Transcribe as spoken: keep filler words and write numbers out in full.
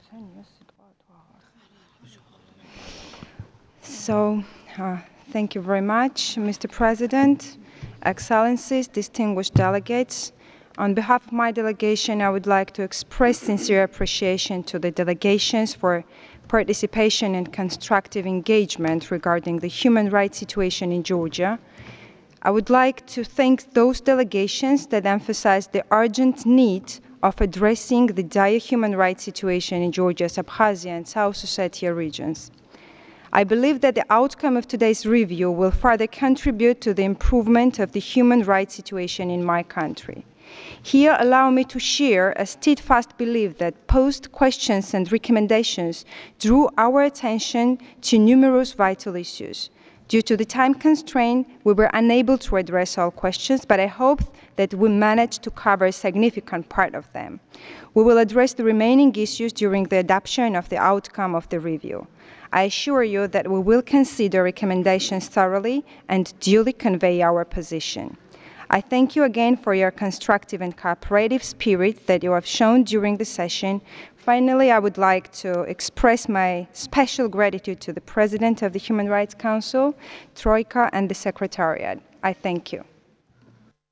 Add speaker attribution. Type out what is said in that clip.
Speaker 1: So, uh, thank you very much, Mister President, Excellencies, distinguished delegates. On behalf of my delegation, I would like to express sincere appreciation to the delegations for participation and constructive engagement regarding the human rights situation in Georgia. I would like to thank those delegations that emphasized the urgent need of addressing the dire human rights situation in Georgia's Abkhazia and South Ossetia regions. I believe that the outcome of today's review will further contribute to the improvement of the human rights situation in my country. Here, allow me to share a steadfast belief that posed questions and recommendations drew our attention to numerous vital issues. Due to the time constraint, we were unable to address all questions, but I hope that we managed to cover a significant part of them. We will address the remaining issues during the adoption of the outcome of the review. I assure you that we will consider recommendations thoroughly and duly convey our position. I thank you again for your constructive and cooperative spirit that you have shown during the session. Finally, I would like to express my special gratitude to the President of the Human Rights Council, Troika, and the Secretariat. I thank you.